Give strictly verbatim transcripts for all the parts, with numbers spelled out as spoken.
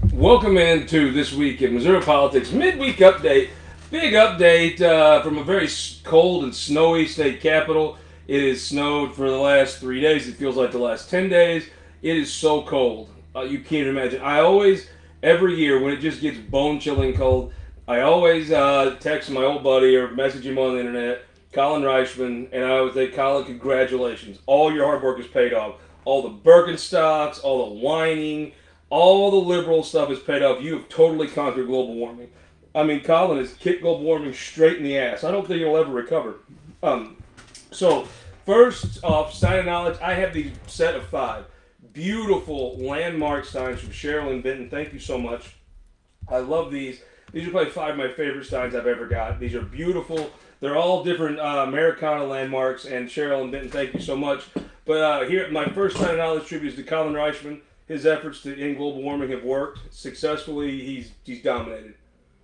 Welcome into this week in Missouri Politics midweek update. Big update uh, from a very cold and snowy state capital. It has snowed for the last three days. It feels like the last ten days. It is so cold. Uh, you can't imagine. I always, every year when it just gets bone chilling cold, I always uh, text my old buddy or message him on the internet, Colin Reichman, and I always say, Colin, congratulations. All your hard work is paid off. All the Birkenstocks, all the whining, all the liberal stuff is paid off. You have totally conquered global warming. I mean, Colin has kicked global warming straight in the ass. I don't think it'll ever recover. Um, so, first off, sign of knowledge, I have the set of five beautiful landmark signs from Cheryl and Benton. Thank you so much. I love these. These are probably five of my favorite signs I've ever got. These are beautiful. They're all different uh, Americana landmarks. And Cheryl and Benton, thank you so much. But uh, here, my first sign of knowledge tribute is to Colin Reichman. His efforts to end global warming have worked successfully. He's he's dominated.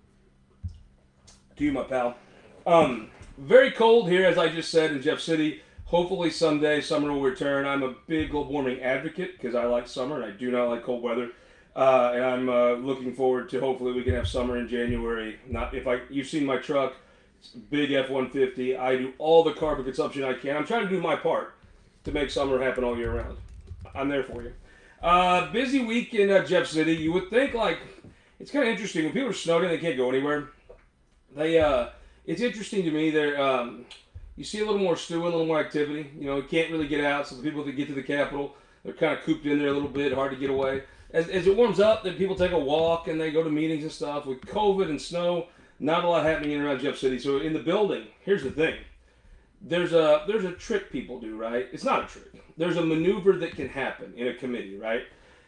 To you, my pal. Um, very cold here, as I just said, in Jeff City. Hopefully someday summer will return. I'm a big global warming advocate because I like summer and I do not like cold weather. Uh, and I'm uh, looking forward to hopefully we can have summer in January. Not if I you've seen my truck, it's a big F one fifty. I do all the carbon consumption I can. I'm trying to do my part to make summer happen all year round. I'm there for you. Uh, busy week in uh, Jeff City. You would think like it's kind of interesting when people are snowed in, they can't go anywhere. They uh, it's interesting to me. There, um, you see a little more stewing, a little more activity. You know, you can't really get out, so the people that get to the Capitol, they're kind of cooped in there a little bit, hard to get away. As, as it warms up, then people take a walk and they go to meetings and stuff. With COVID and snow, not a lot happening in around Jeff City. So in the building, here's the thing. There's a there's a trick people do, right? It's not a trick. There's a maneuver that can happen in a committee, right?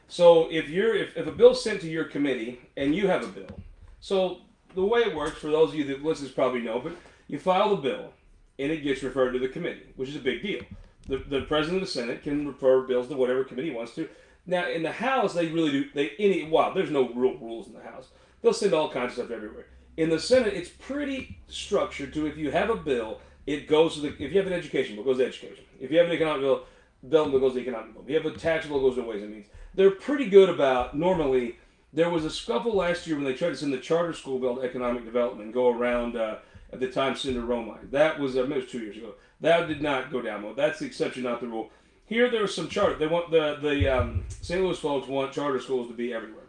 So if you're if, if a bill's sent to your committee and you have a bill, so the way it works for those of you that listeners probably know, but you file the bill and it gets referred to the committee, which is a big deal. The the president of the Senate can refer bills to whatever committee he wants to. Now in the House they really do they any wow there's no real rules in the House. They'll send all kinds of stuff everywhere. In the Senate it's pretty structured to if you have a bill. It goes to the, if you have an education bill, it goes to education. If you have an economic bill, bill goes to economic bill. If you have a tax bill, it goes to ways and means. They're pretty good about, normally, there was a scuffle last year when they tried to send the charter school bill to economic development and go around, uh, at the time, Senator Romine. That was, uh, it was two years ago. That did not go down well. That's the exception, not the rule. Here, there was some charter. They want, the, the um, Saint Louis folks want charter schools to be everywhere.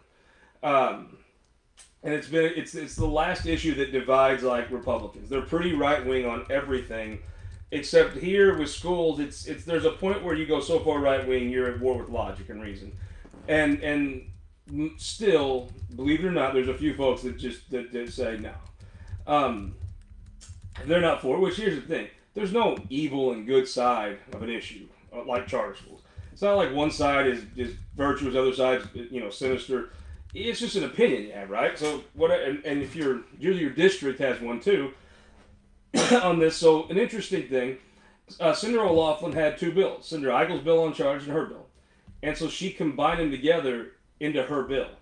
Um, And it's been it's it's the last issue that divides like Republicans. They're pretty right wing on everything, except here with schools, it's it's there's a point where you go so far right wing you're at war with logic and reason, and and still, believe it or not, there's a few folks that just that, that say no, um, they're not for it. Which here's the thing: there's no evil and good side of an issue like charter schools. It's not like one side is is virtuous, other side's you know sinister. It's just an opinion you have, right? So what? And, and if your usually your district has one too on this. So an interesting thing, uh, Senator O'Laughlin had two bills: Senator Eichel's bill on charge and her bill, and so she combined them together into her bill.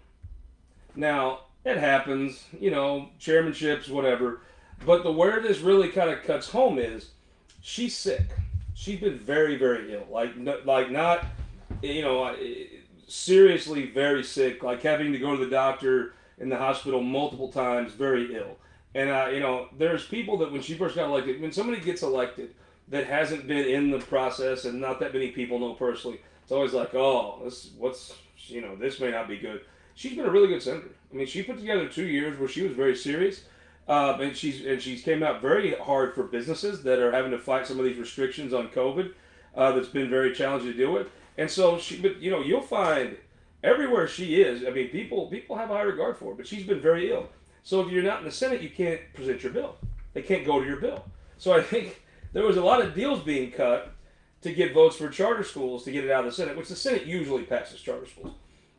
Now it happens, you know, chairmanships, whatever. But the where this really kind of cuts home is she's sick. She's been very, very ill. Like, like not, you know. Seriously very sick, like having to go to the doctor in the hospital multiple times, very ill. And, uh, you know, there's people that when she first got elected, when somebody gets elected that hasn't been in the process and not that many people know personally, it's always like, oh, this, what's, you know, this may not be good. She's been a really good senator. I mean, she put together two years where she was very serious. Uh, and she's and she's came out very hard for businesses that are having to fight some of these restrictions on COVID. Uh, that's been very challenging to deal with. And so she, but you know, you'll find everywhere she is. I mean, people people have a high regard for her, but she's been very ill. So if you're not in the Senate, you can't present your bill. They can't go to your bill. So I think there was a lot of deals being cut to get votes for charter schools to get it out of the Senate, which the Senate usually passes charter schools.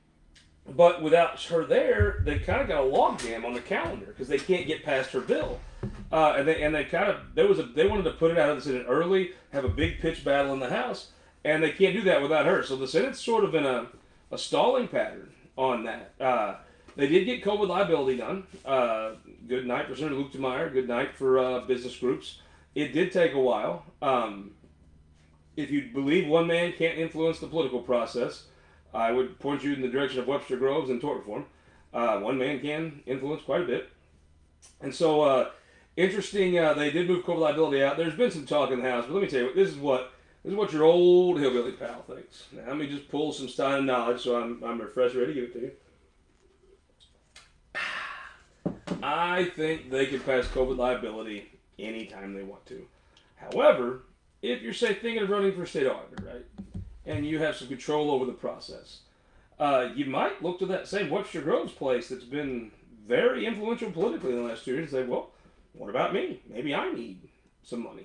But without her there, they kind of got a logjam on the calendar because they can't get past her bill. Uh, and they and they kind of there was a they wanted to put it out of the Senate early, have a big pitch battle in the House. And they can't do that without her. So the Senate's sort of in a, a stalling pattern on that. Uh, they did get COVID liability done. Uh, good night for Senator Luke DeMeyer. Good night for uh, business groups. It did take a while. Um, if you believe one man can't influence the political process, I would point you in the direction of Webster Groves and tort reform. Uh, one man can influence quite a bit. And so, uh, interesting, uh, they did move COVID liability out. There's been some talk in the House, but let me tell you, this is what this is what your old hillbilly pal thinks. Now, let me just pull some Stein knowledge so I'm, I'm refreshed, ready to give it to you. I think they can pass COVID liability anytime they want to. However, if you're, say, thinking of running for state auditor, right, and you have some control over the process, uh, you might look to that same Webster Groves place that's been very influential politically in the last two years and say, well, what about me? Maybe I need some money.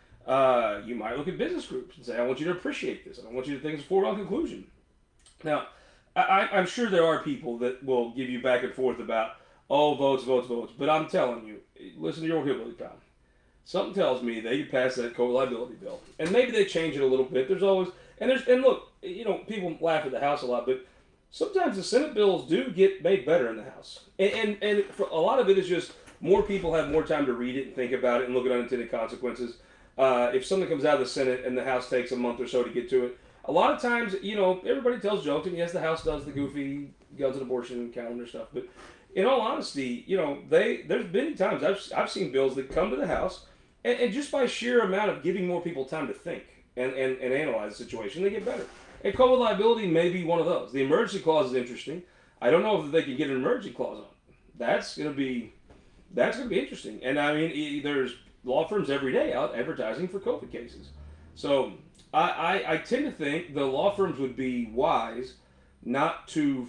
Uh, you might look at business groups and say, I want you to appreciate this. I don't want you to think it's a foregone conclusion. Now, I, I'm sure there are people that will give you back and forth about, oh, votes, votes, votes. But I'm telling you, listen to your old hillbilly pal. Something tells me they could pass that COVID liability bill, and maybe they change it a little bit. There's always and there's and look, you know, people laugh at the House a lot, but sometimes the Senate bills do get made better in the House, and and, and for a lot of it is just more people have more time to read it and think about it and look at unintended consequences. Uh, if something comes out of the Senate and the House takes a month or so to get to it, a lot of times, you know, everybody tells jokes, and yes, the House does the goofy guns and abortion calendar stuff, but in all honesty, you know, they there's many times I've I've seen bills that come to the House. And, and just by sheer amount of giving more people time to think and, and, and analyze the situation, they get better. And COVID liability may be one of those. The emergency clause is interesting. I don't know if they can get an emergency clause on it. That's going to be that's going to be interesting. And I mean, there's law firms every day out advertising for COVID cases. So I, I, I tend to think the law firms would be wise not to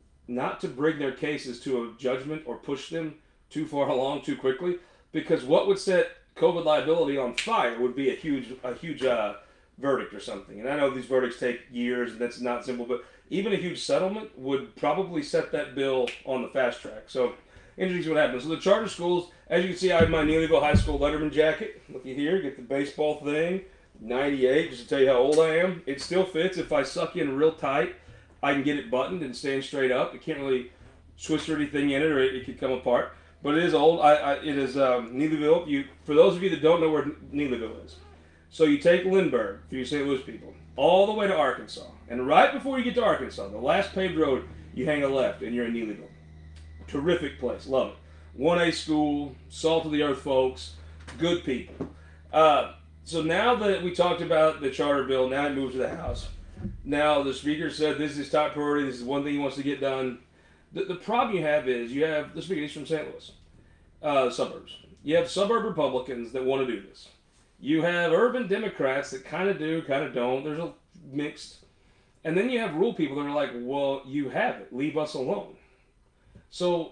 not to bring their cases to a judgment or push them too far along too quickly, because what would set COVID liability on fire would be a huge, a huge uh, verdict or something. And I know these verdicts take years, and that's not simple. But even a huge settlement would probably set that bill on the fast track. So, interesting what happens. So the charter schools, as you can see, I have my Neelyville High School Letterman jacket. Look at here, get the baseball thing. ninety-eight, just to tell you how old I am. It still fits. If I suck in real tight, I can get it buttoned and stand straight up. It can't really twist or anything in it, or it, it could come apart. But it is old. I, I it is um, Neelyville. You for those of you that don't know where Neelyville is, so you take Lindbergh for you Saint Louis people all the way to Arkansas, and right before you get to Arkansas, the last paved road, you hang a left, and you're in Neelyville. Terrific place, love it. one A school, salt of the earth folks, good people. Uh, so now that we talked about the charter bill, now it moves to the House. Now the Speaker said this is his top priority. This is one thing he wants to get done. The, the problem you have is you have the Speaker, he's from Saint Louis, uh, suburbs. You have suburb Republicans that want to do this. You have urban Democrats that kind of do, kind of don't. There's a mixed. And then you have rural people that are like, well, you have it. Leave us alone. So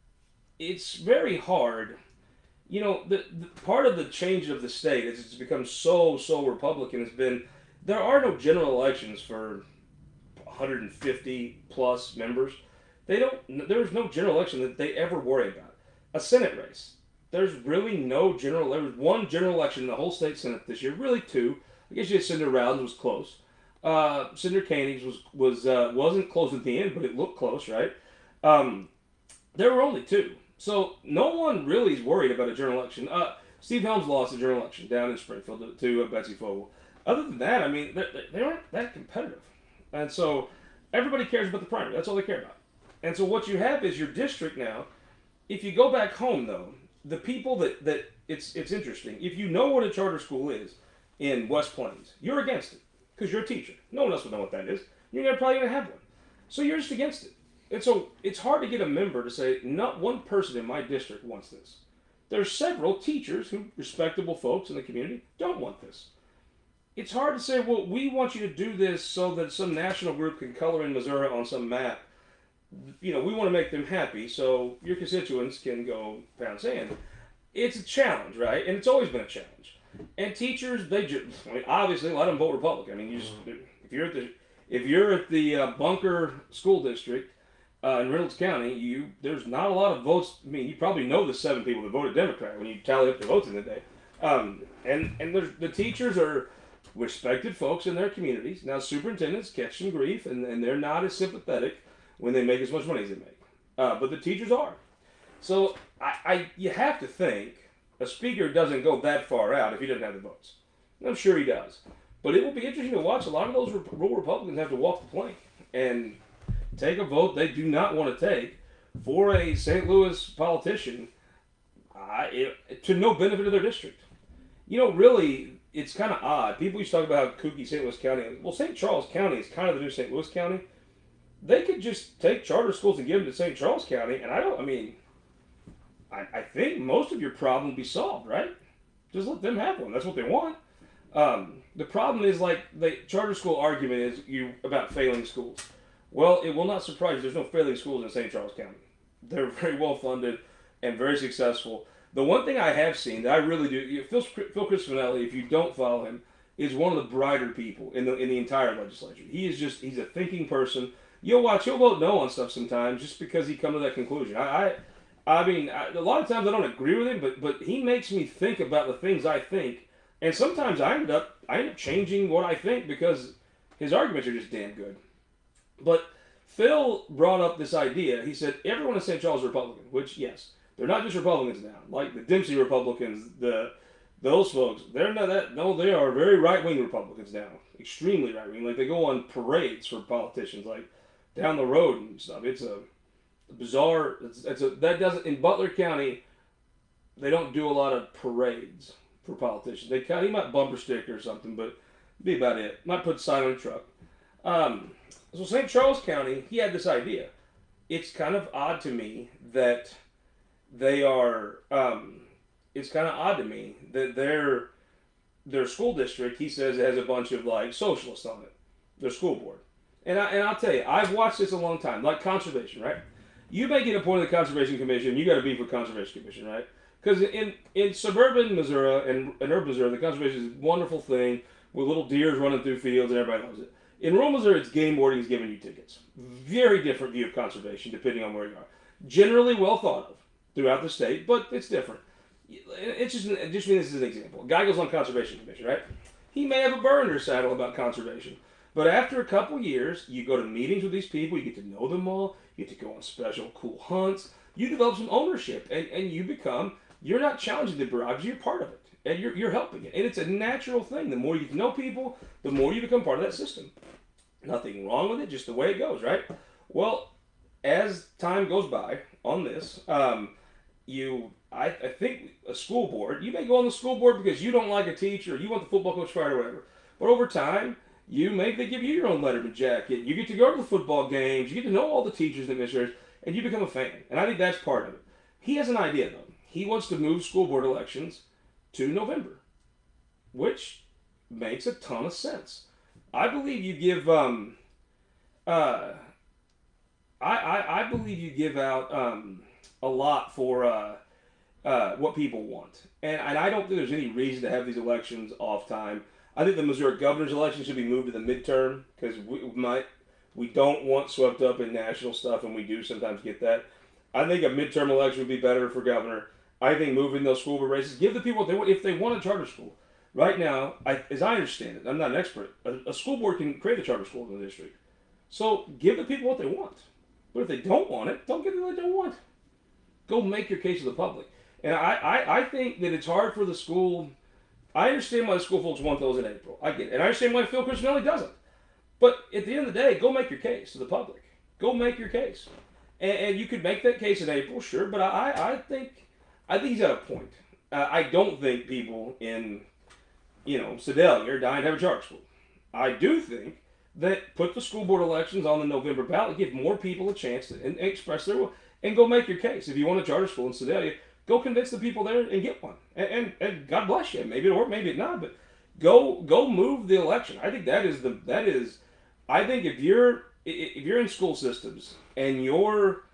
it's very hard. You know, the, the part of the change of the state is it's become so, so Republican has been there are no general elections for one hundred fifty plus members. They don't. There's no general election that they ever worry about. A Senate race. There's really no general. There was one general election in the whole state Senate this year. Really two. I guess you had Senator Rounds was close. Uh, Senator Koenig's was was uh, wasn't close at the end, but it looked close, right? Um, there were only two, so no one really is worried about a general election. Uh, Steve Helms lost a general election down in Springfield to, to uh, Betsy Fogel. Other than that, I mean, they, they aren't that competitive, and so everybody cares about the primary. That's all they care about. And so what you have is your district now. If you go back home, though, the people that, that it's it's interesting. If you know what a charter school is in West Plains, you're against it because you're a teacher. No one else would know what that is. You're never probably going to have one. So you're just against it. And so it's hard to get a member to say, not one person in my district wants this. There's several teachers who, respectable folks in the community, don't want this. It's hard to say, well, we want you to do this so that some national group can color in Missouri on some map. You know, we want to make them happy so your constituents can go pound sand. It's a challenge, right? And it's always been a challenge. And teachers, they just, I mean, obviously, let them vote Republican. I mean, you just, if you're at the, if you're at the uh, Bunker School District uh, in Reynolds County, you there's not a lot of votes. I mean, you probably know the seven people that voted Democrat when you tally up the votes in the day. Um, and and there's, the teachers are respected folks in their communities. Now, superintendents catch some grief, and, and they're not as sympathetic when they make as much money as they make. Uh, but the teachers are. So I, I, you have to think a speaker doesn't go that far out if he doesn't have the votes. And I'm sure he does. But it will be interesting to watch. A lot of those rural Republicans have to walk the plank and take a vote they do not want to take for a Saint Louis politician, uh, it, to no benefit of their district. You know, really, it's kind of odd. People used to talk about how kooky Saint Louis County is. Well, Saint Charles County is kind of the new Saint Louis County. They could just take charter schools and give them to Saint Charles County, and I don't, I mean, I, I think most of your problem will be solved, right? Just let them have one. That's what they want. Um, the problem is, like, the charter school argument is you about failing schools. Well, it will not surprise you. There's no failing schools in Saint Charles County. They're very well funded and very successful. The one thing I have seen that I really do, Phil, Phil Crispinelli, if you don't follow him, is one of the brighter people in the in the entire legislature. He is just he's a thinking person. You'll watch, he'll vote no on stuff sometimes just because he come to that conclusion. I, I, I mean, I, a lot of times I don't agree with him, but but he makes me think about the things I think, and sometimes I end up I end up changing what I think because his arguments are just damn good. But Phil brought up this idea. He said everyone in Saint Charles is Republican, which yes, they're not just Republicans now. Like the Dempsey Republicans, the those folks, they're not that. No, they are very right wing Republicans now, extremely right wing. Like they go on parades for politicians, like down the road and stuff. It's a bizarre. It's, it's a that doesn't in Butler County. They don't do a lot of parades for politicians. They kind of, he might bumper sticker or something, but be about it. Might put a sign on a truck. Um, so Saint Charles County, he had this idea. It's kind of odd to me that they are. Um, it's kind of odd to me that their their school district, he says, it has a bunch of like socialists on it. Their school board, and I and I'll tell you, I've watched this a long time. Like conservation, right? You may get appointed to the Conservation Commission. You got to be for Conservation Commission, right? Because in, in suburban Missouri and, and urban Missouri, the conservation is a wonderful thing with little deers running through fields and everybody loves it. In rural Missouri, it's game boarding is giving you tickets. Very different view of conservation depending on where you are. Generally well thought of throughout the state, but it's different. It's just, just mean this is an example. A guy goes on Conservation Commission, right? He may have a burr under his saddle about conservation. But after a couple years, you go to meetings with these people, you get to know them all, you get to go on special cool hunts, you develop some ownership, and, and you become, you're not challenging the bureaucracy, you're part of it. And you're, you're helping it. And it's a natural thing. The more you know people, the more you become part of that system. Nothing wrong with it, just the way it goes, right? Well, as time goes by on this, um, you, I, I think a school board, you may go on the school board because you don't like a teacher, or you want the football coach fired or whatever. But over time, you make they give you your own Letterman jacket. You get to go to the football games. You get to know all the teachers and administrators, and you become a fan. And I think that's part of it. He has an idea, though. He wants to move school board elections to November, which makes a ton of sense. I believe you give um, uh, I, I I believe you give out um, a lot for uh, uh, what people want, and and I don't think there's any reason to have these elections off time. I think the Missouri governor's election should be moved to the midterm because we might we don't want swept up in national stuff, and we do sometimes get that. I think a midterm election would be better for governor. I think moving those school board races, give the people what they want. If they want a charter school, right now, I, as I understand it, I'm not an expert. A, a school board can create a charter school in the district. So give the people what they want. But if they don't want it, don't give them what they don't want. Go make your case to the public. And I, I, I think that it's hard for the school. I understand why the school folks want those in April. I get it. And I understand why Phil Crispinelli doesn't. But at the end of the day, go make your case to the public. Go make your case. And, and you could make that case in April, sure. But I, I think I think he's at a point. Uh, I don't think people in, you know, Sedalia are dying to have a charter school. I do think that put the school board elections on the November ballot, give more people a chance to and, and express their will, and go make your case. If you want a charter school in Sedalia, go convince the people there and get one. And, and, and God bless you. Maybe it'll work, maybe it not. But go go move the election. I think that is the that is. I think if you're if you're in school systems and you're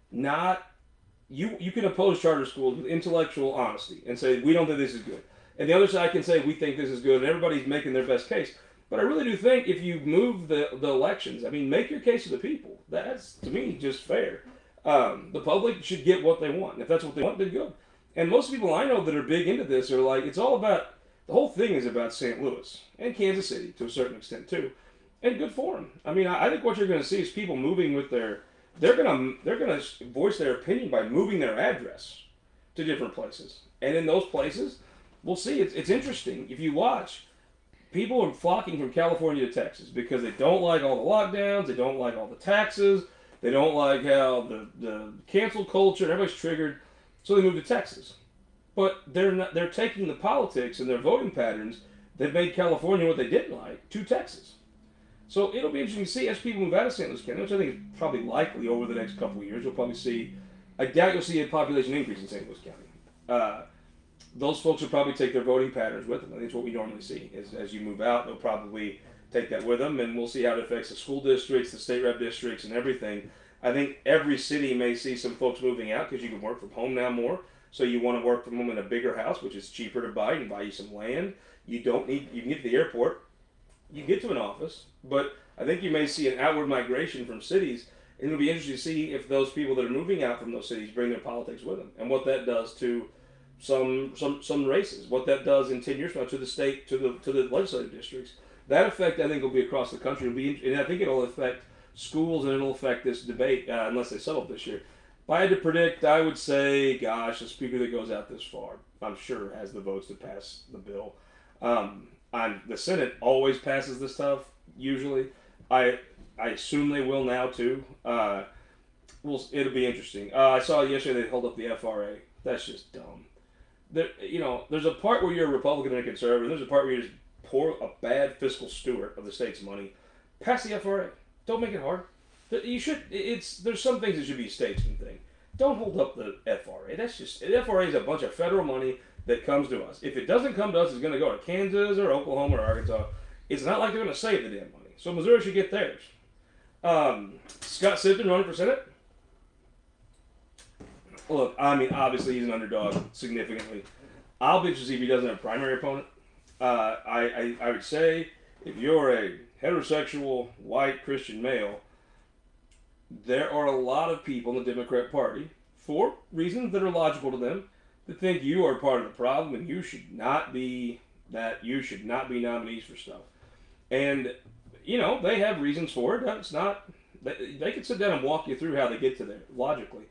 not you you can oppose charter schools with intellectual honesty and say we don't think this is good, and the other side can say we think this is good, and everybody's making their best case. But I really do think if you move the the elections, I mean, make your case to the people. That's to me just fair. Um, the public should get what they want. And if that's what they want, then good. And most people I know that are big into this are like, it's all about, the whole thing is about Saint Louis and Kansas City to a certain extent too. And good for them. I mean, I, I think what you're going to see is people moving with their, they're going to they're going to voice their opinion by moving their address to different places. And in those places, we'll see. It's, it's interesting. If you watch, people are flocking from California to Texas because they don't like all the lockdowns, they don't like all the taxes, They don't like how the, the cancel culture, everybody's triggered, so they move to Texas. But they're not, they're taking the politics and their voting patterns that made California what they didn't like to Texas. So it'll be interesting to see as people move out of Saint Louis County, which I think is probably likely over the next couple of years. You'll probably see, I doubt you'll see a population increase in Saint Louis County. Uh, those folks will probably take their voting patterns with them. I think it's what we normally see. Is as you move out, they'll probably take that with them, and we'll see how it affects the school districts, the state rep districts, and everything. I think every city may see some folks moving out because you can work from home now more. So you want to work from home in a bigger house, which is cheaper to buy. You can buy you some land. You don't need. You can get to the airport. You can get to an office, but I think you may see an outward migration from cities, and it'll be interesting to see if those people that are moving out from those cities bring their politics with them, and what that does to some some some races, what that does in ten years from now to the state, to the to the legislative districts. That effect, I think, will be across the country. It'll be, and I think it'll affect schools, and it'll affect this debate uh, unless they settle it this year. If I had to predict, I would say, gosh, a speaker that goes out this far, I'm sure has the votes to pass the bill. Um, I'm, the Senate always passes this stuff, usually. I I assume they will now, too. Uh, well, it'll be interesting. Uh, I saw yesterday they held up the F R A. That's just dumb. There, you know, there's a part where you're a Republican and a conservative, and there's a part where you're just poor, a bad fiscal steward of the state's money. Pass the F R A. Don't make it hard. You should. It's there's some things that should be a statesman thing. Don't hold up the F R A. That's just the F R A is a bunch of federal money that comes to us. If it doesn't come to us, it's going to go to Kansas or Oklahoma or Arkansas. It's not like they're going to save the damn money. So Missouri should get theirs. Um, Scott Sifton running for Senate. Look, I mean, obviously he's an underdog significantly. I'll be interested to see if he doesn't have a primary opponent. Uh, I, I I would say if you're a heterosexual white Christian male, there are a lot of people in the Democrat Party, for reasons that are logical to them, that think you are part of the problem and you should not be that you should not be nominees for stuff. And you know they have reasons for it. It's not they, they can sit down and walk you through how they get to there logically.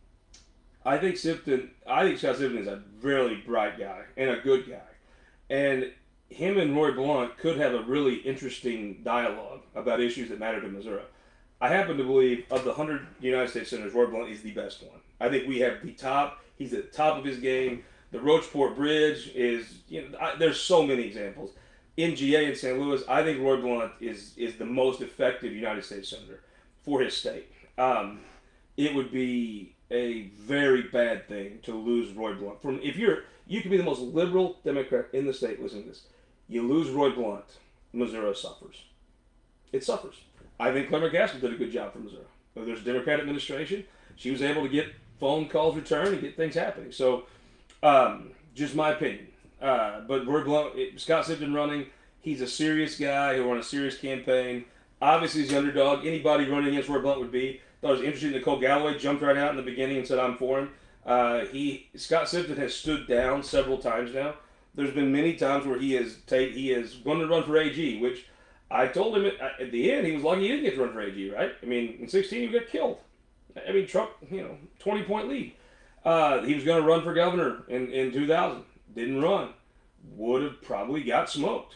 I think Sifton, I think Scott Sifton is a really bright guy and a good guy, and him and Roy Blunt could have a really interesting dialogue about issues that matter to Missouri. I happen to believe of the hundred United States senators, Roy Blunt is the best one. I think we have the top. He's at the top of his game. The Rocheport Bridge is, you know, I, there's so many examples. N G A in Saint Louis, I think Roy Blunt is is the most effective United States senator for his state. Um, it would be a very bad thing to lose Roy Blunt. From if you're, you could be the most liberal Democrat in the state. Listen to this: you lose Roy Blunt, Missouri suffers. It suffers. I think Claire McCaskill did a good job for Missouri. There's a Democrat administration. She was able to get phone calls returned and get things happening. So, um, just my opinion. Uh, but Roy Blunt, it, Scott Sifton running, he's a serious guy. He'll run a serious campaign. Obviously, he's the underdog. Anybody running against Roy Blunt would be. Thought it was interesting. Nicole Galloway jumped right out in the beginning and said, "I'm for him." Uh, he Scott Sifton has stood down several times now. There's been many times where he has take he is going to run for A G, which I told him at, at the end he was lucky he didn't get to run for A G, right? I mean, in sixteen he got killed. I mean, Trump, you know, twenty point lead. Uh, he was going to run for governor in, in two thousand. Didn't run. Would have probably got smoked.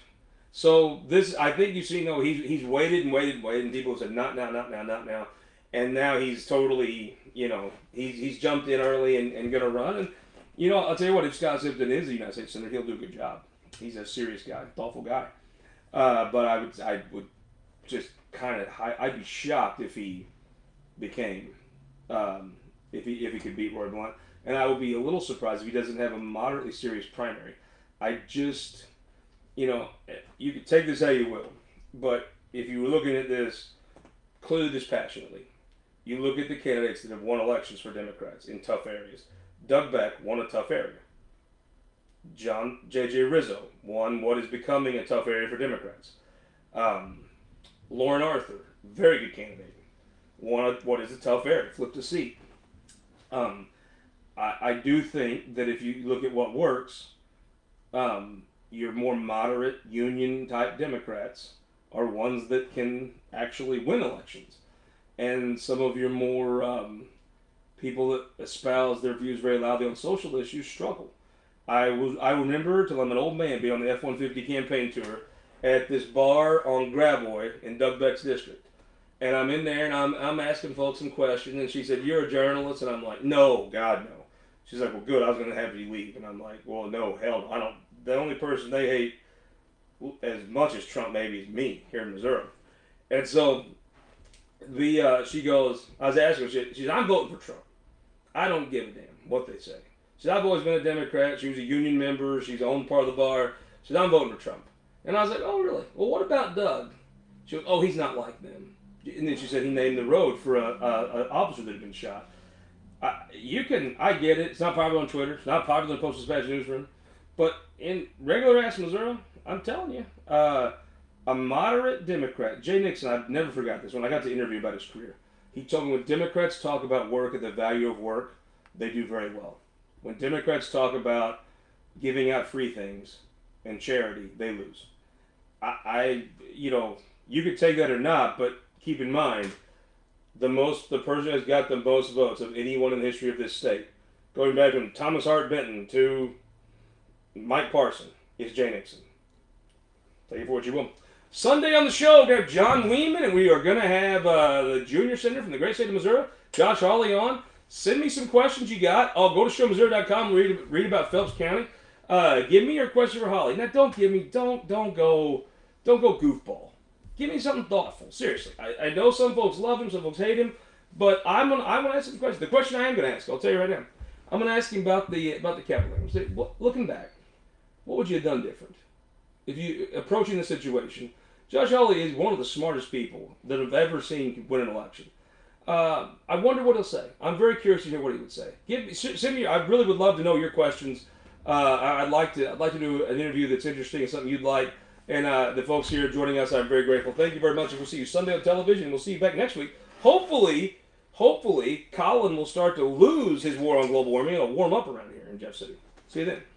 So this, I think you see, no, he's he's waited and waited and waited, and people have said, not now, not now, not now. And now he's totally, you know, he's he's jumped in early and, and going to run. And, you know, I'll tell you what, if Scott Sifton is the United States Senator, he'll do a good job. He's a serious guy, thoughtful guy. Uh, but I would I would just kind of, I'd be shocked if he became, um, if he if he could beat Roy Blunt. And I would be a little surprised if he doesn't have a moderately serious primary. I just, you know, you can take this how you will, but if you were looking at this, clearly dispassionately, you look at the candidates that have won elections for Democrats in tough areas. Doug Beck won a tough area. John J J Rizzo won what is becoming a tough area for Democrats. Um, Lauren Arthur, very good candidate, won a, what is a tough area, flipped a seat. Um, I, I do think that if you look at what works, um, your more moderate union-type Democrats are ones that can actually win elections. And some of your more um, people that espouse their views very loudly on social issues struggle. I was I remember till I'm an old man being on the F one fifty campaign tour at this bar on Gravois in Doug Beck's district. And I'm in there and I'm, I'm asking folks some questions. And she said, "You're a journalist?" And I'm like, "No, God, no." She's like, "Well, good. I was going to have you leave." And I'm like, "Well, no, hell no. I don't. The only person they hate as much as Trump maybe is me here in Missouri." And so the uh, she goes, I was asking her, she, she's, "I'm voting for Trump. I don't give a damn what they say." She said, "I've always been a Democrat." She was a union member. She's owned part of the bar. She said, "I'm voting for Trump." And I was like, "Oh, really? Well, what about Doug?" She goes, "Oh, he's not like them." And then she said he named the road for a, a, a officer that had been shot. I, you can, I get it. It's not popular on Twitter. It's not popular in Post Dispatch newsroom. But in regular ass Missouri, I'm telling you, uh, a moderate Democrat, Jay Nixon, I never forgot this when I got to interview about his career. He told me when Democrats talk about work and the value of work, they do very well. When Democrats talk about giving out free things and charity, they lose. I, I you know, you could take that or not, but keep in mind, the most the person who's got the most votes of anyone in the history of this state, going back from Thomas Hart Benton to Mike Parson, is Jay Nixon. Take it for what you will. Sunday on the show, we have John Weeman, and we are going to have uh, the junior senator from the great state of Missouri, Josh Hawley, on. Send me some questions you got. I'll go to show missouri dot com and read, read about Phelps County. Uh, give me your question for Holly. Now, don't give me, don't, don't go, don't go goofball. Give me something thoughtful. Seriously, I, I know some folks love him, some folks hate him, but I'm gonna, I want to ask him a question. The question I am going to ask, I'll tell you right now, I'm going to ask him about the about the Capitol. Say, what, looking back, what would you have done different if you approaching the situation? Josh Hawley is one of the smartest people that I've ever seen win an election. Uh, I wonder what he'll say. I'm very curious to hear what he would say. Give me, send me. I really would love to know your questions. Uh, I'd like to. I'd like to do an interview that's interesting and something you'd like. And uh, the folks here joining us, I'm very grateful. Thank you very much. And we'll see you Sunday on television. We'll see you back next week. Hopefully, hopefully, Colin will start to lose his war on global warming. It'll warm up around here in Jeff City. See you then.